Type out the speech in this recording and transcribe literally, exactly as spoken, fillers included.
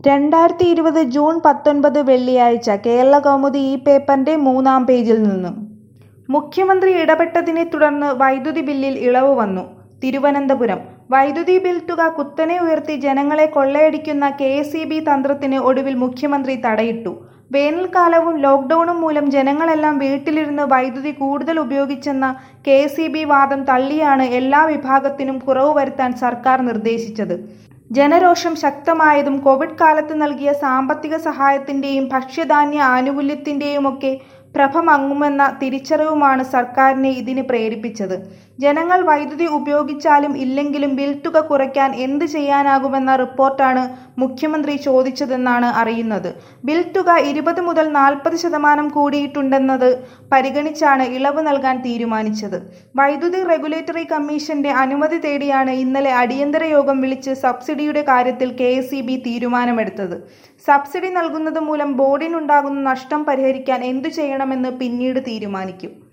രണ്ടായിരത്തി ഇരുപത് ജൂൺ പത്തൊൻപത് വെള്ളിയാഴ്ച കേരളകൗമുദി ഈ പേപ്പറിന്റെ മൂന്നാം പേജിൽ നിന്നും മുഖ്യമന്ത്രി ഇടപെട്ടതിനെ തുടർന്ന് വൈദ്യുതി ബില്ലിൽ ഇളവ് വന്നു. തിരുവനന്തപുരം വൈദ്യുതി ബിൽ തുക കുത്തനെ ഉയർത്തി ജനങ്ങളെ കൊള്ളയടിക്കുന്ന കെ എസ് ഇ ബി തന്ത്രത്തിന് ഒടുവിൽ മുഖ്യമന്ത്രി തടയിട്ടു. വേനൽക്കാലവും ലോക്ഡൌണും മൂലം ജനങ്ങളെല്ലാം വീട്ടിലിരുന്ന് വൈദ്യുതി കൂടുതൽ ഉപയോഗിച്ചെന്ന കെ എസ് ഇ ബി വാദം തള്ളിയാണ് എല്ലാ വിഭാഗത്തിനും കുറവ് വരുത്താൻ സർക്കാർ നിർദ്ദേശിച്ചത്. ജനരോഷം ശക്തമായതും കോവിഡ് കാലത്ത് നൽകിയ സാമ്പത്തിക സഹായത്തിന്റെയും ഭക്ഷ്യധാന്യ ആനുകൂല്യത്തിന്റെയുമൊക്കെ പ്രഭ മങ്ങുമെന്ന തിരിച്ചറിവുമാണ് സർക്കാരിനെ ഇതിന് പ്രേരിപ്പിച്ചത്. ജനങ്ങൾ വൈദ്യുതി ഉപയോഗിച്ചാലും ഇല്ലെങ്കിലും ബിൽ തുക കുറയ്ക്കാൻ എന്ത് ചെയ്യാനാകുമെന്ന റിപ്പോർട്ടാണ് മുഖ്യമന്ത്രി ചോദിച്ചതെന്നാണ് അറിയുന്നത്. ബിൽ തുക ഇരുപത് മുതൽ നാൽപ്പത് ശതമാനം കൂടിയിട്ടുണ്ടെന്നത് പരിഗണിച്ചാണ് ഇളവ് നൽകാൻ തീരുമാനിച്ചത്. വൈദ്യുതി റെഗുലേറ്ററി കമ്മീഷന്റെ അനുമതി തേടിയാണ് ഇന്നലെ അടിയന്തര യോഗം വിളിച്ച് സബ്സിഡിയുടെ കാര്യത്തിൽ കെ എസ് ഇ ബി തീരുമാനമെടുത്തത്. സബ്സിഡി നൽകുന്നത് മൂലം ബോർഡിനുണ്ടാകുന്ന നഷ്ടം പരിഹരിക്കാൻ എന്തു ചെയ്യണമെന്ന് പിന്നീട് തീരുമാനിക്കും.